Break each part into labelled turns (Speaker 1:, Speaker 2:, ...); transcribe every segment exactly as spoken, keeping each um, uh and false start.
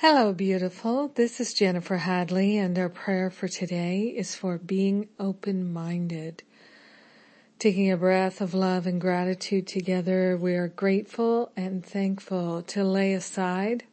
Speaker 1: Hello, beautiful. This is Jennifer Hadley, and our prayer for today is for being open-minded. Taking a breath of love and gratitude together, we are grateful and thankful to lay aside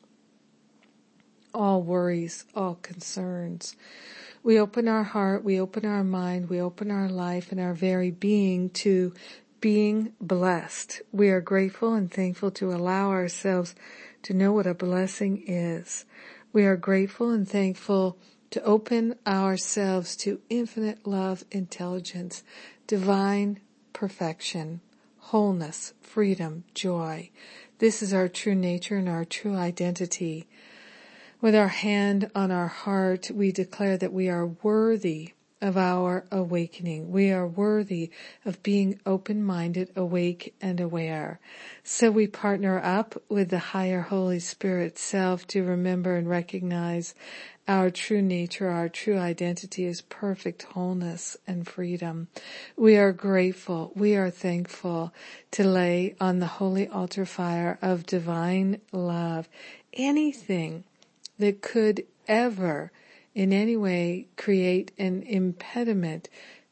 Speaker 1: all worries, all concerns. We open our heart, we open our mind, we open our life and our very being to being blessed. We are grateful and thankful to allow ourselves to know what a blessing is. We are grateful and thankful to open ourselves to infinite love, intelligence, divine perfection, wholeness, freedom, joy. This is our true nature and our true identity. With our hand on our heart, we declare that we are worthy of our awakening. We are worthy of being open-minded, awake, and aware. So we partner up with the higher Holy Spirit self to remember and recognize our true nature, our true identity is perfect wholeness and freedom. We are grateful, we are thankful to lay on the holy altar fire of divine love anything that could ever in any way create an impediment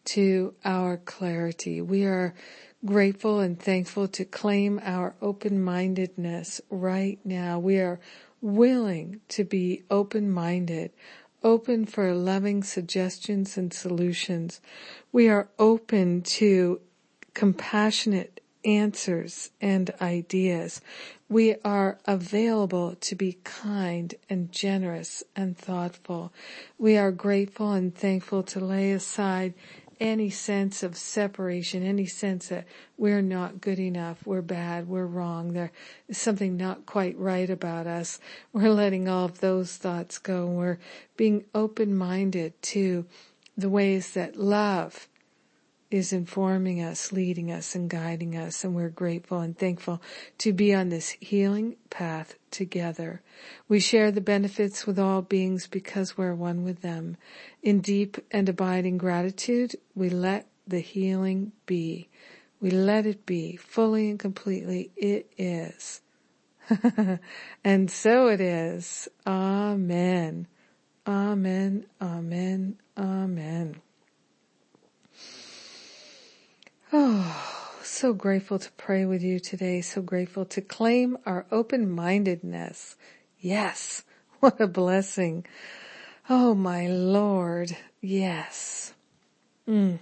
Speaker 1: to our clarity. We are grateful and thankful to claim our open-mindedness right now. We are willing to be open-minded, open for loving suggestions and solutions. We are open to compassionate answers and ideas. We are available to be kind and generous and thoughtful. We are grateful and thankful to lay aside any sense of separation, any sense that we're not good enough, we're bad, we're wrong, there is something not quite right about us. We're letting all of those thoughts go. We're being open-minded to the ways that love is informing us, leading us, and guiding us, and we're grateful and thankful to be on this healing path together. We share the benefits with all beings because we're one with them. In deep and abiding gratitude, we let the healing be. We let it be fully and completely. It is. And so it is. Amen. Amen. Amen. Amen. Oh, so grateful to pray with you today. So grateful to claim our open-mindedness. Yes, what a blessing. Oh, my Lord. Yes. Mm.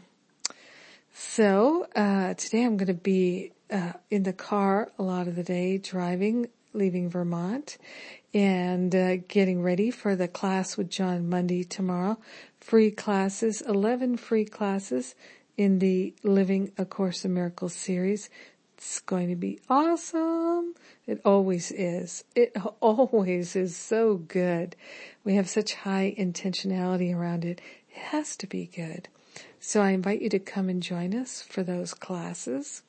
Speaker 1: So, uh, today I'm going to be uh, in the car a lot of the day, driving, leaving Vermont, and uh, getting ready for the class with John Mundy tomorrow. Free classes, eleven free classes in the Living A Course in Miracles series. It's going to be awesome. It always is. It always is so good. We have such high intentionality around it. It has to be good. So I invite you to come and join us for those classes.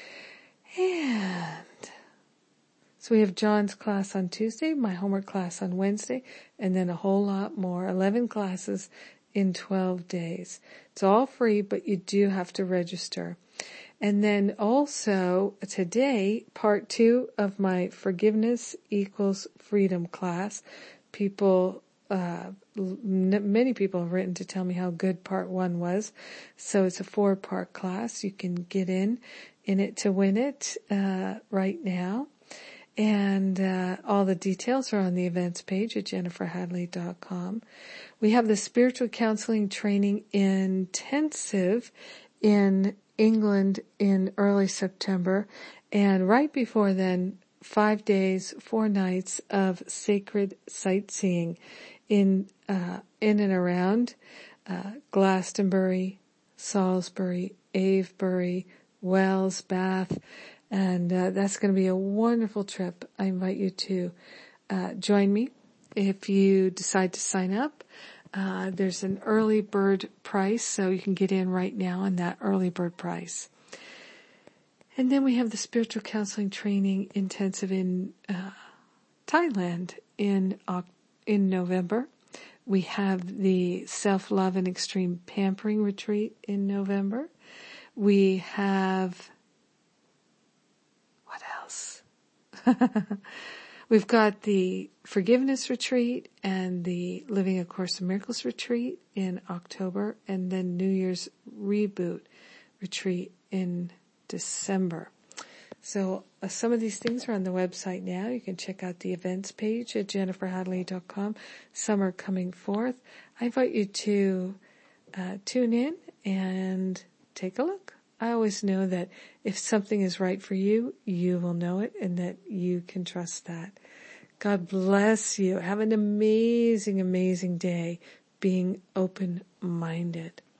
Speaker 1: And so we have John's class on Tuesday, my homework class on Wednesday, and then a whole lot more, eleven classes in twelve days. It's all free, but you do have to register. And then also today, part two of my Forgiveness Equals Freedom class. People, uh, many people have written to tell me how good part one was. So it's a four part class. You can get in, in it to win it, uh, right now. And uh, all the details are on the events page at jennifer hadley dot com. We have the Spiritual Counseling Training Intensive in England in early September. And right before then, five days, four nights of sacred sightseeing in uh, in and around uh, Glastonbury, Salisbury, Avebury, Wells, Bath. And uh, that's going to be a wonderful trip. I invite you to uh, join me. If you decide to sign up, uh, there's an early bird price, so you can get in right now on that early bird price. And then we have the Spiritual Counseling Training Intensive in uh, Thailand in uh, in November. We have the Self-Love and Extreme Pampering Retreat in November. We have... What else? We've got the Forgiveness Retreat and the Living A Course in Miracles Retreat in October, and then New Year's Reboot Retreat in December. So uh, some of these things are on the website now. You can check out the events page at jennifer hadley dot com. Some are coming forth. I invite you to uh, tune in and take a look. I always know that if something is right for you, you will know it, and that you can trust that. God bless you. Have an amazing, amazing day being open-minded.